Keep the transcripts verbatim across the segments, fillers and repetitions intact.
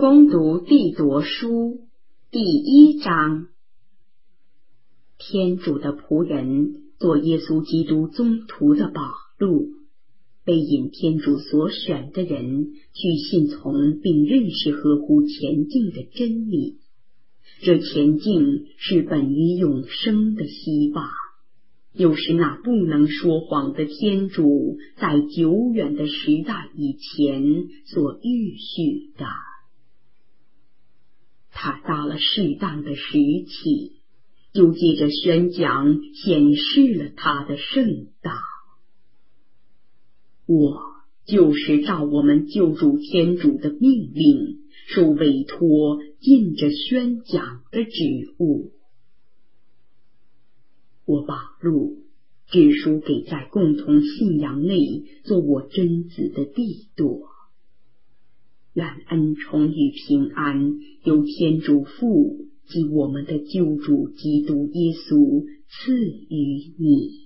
恭读帝铎书第一章。天主的仆人，做耶稣基督宗徒的保禄，被引天主所选的人去信从并认识合乎前进的真理。这前进是本于永生的希望，又是那不能说谎的天主在久远的时代以前所预许的。他到了适当的时期，就借着宣讲显示了他的圣道。我就是照我们救主天主的命令，受委托尽着宣讲的职务。我保禄只书给在共同信仰内做我真子的帝铎。愿恩宠与平安由天主父及我们的救主基督耶稣赐予你。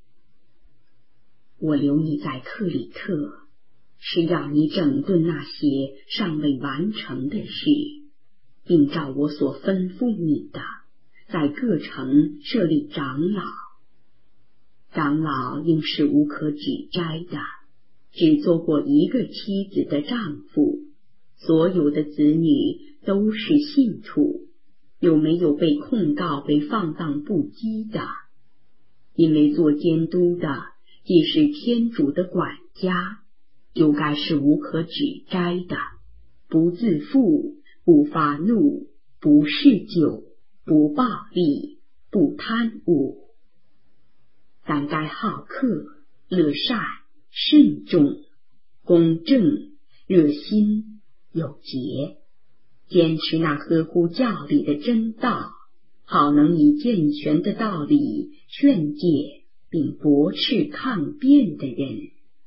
我留你在克里特，是要你整顿那些尚未完成的事，并照我所吩咐你的，在各城设立长老。长老应是无可指摘的，只做过一个妻子的丈夫，所有的子女都是信徒，又没有被控告为放荡不羁的。因为做监督的既是天主的管家，就该是无可指摘的，不自负，不发怒，不嗜酒，不暴力，不贪污，但该好客，乐善，慎重，公正，热心，有节，坚持那合乎教理的真道，好能以健全的道理劝诫并驳斥抗辩的人。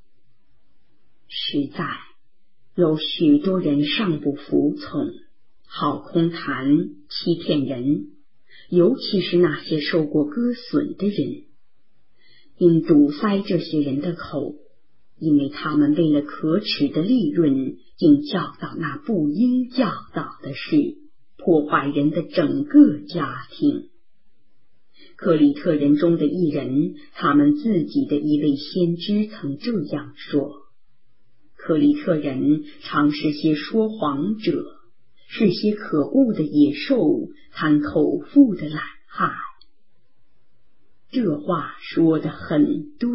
实在有许多人尚不服从，好空谈，欺骗人，尤其是那些受过割损的人。应堵塞这些人的口，因为他们为了可耻的利润，竟教导那不应教导的事，破坏人的整个家庭。克里特人中的一人，他们自己的一位先知曾这样说：克里特人常是些说谎者，是些可恶的野兽，贪口腹的懒汉。这话说得很对。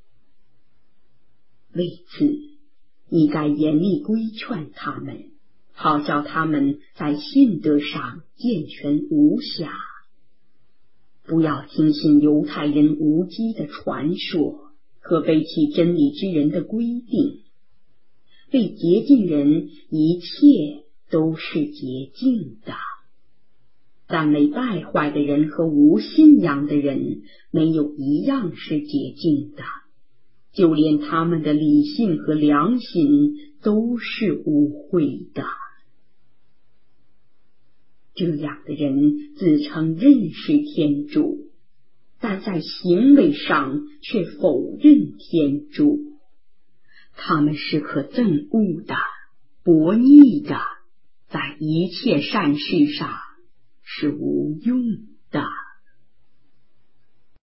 为此，你该严厉规劝他们，好叫他们在信德上健全无瑕。不要听信犹太人无稽的传说和背弃真理之人的规定。为洁净人，一切都是洁净的，但为败坏的人和无信仰的人，没有一样是洁净的，就连他们的理性和良心都是污秽的。这样的人自称认识天主，但在行为上却否认天主。他们是可憎恶的，悖逆的，在一切善事上是无用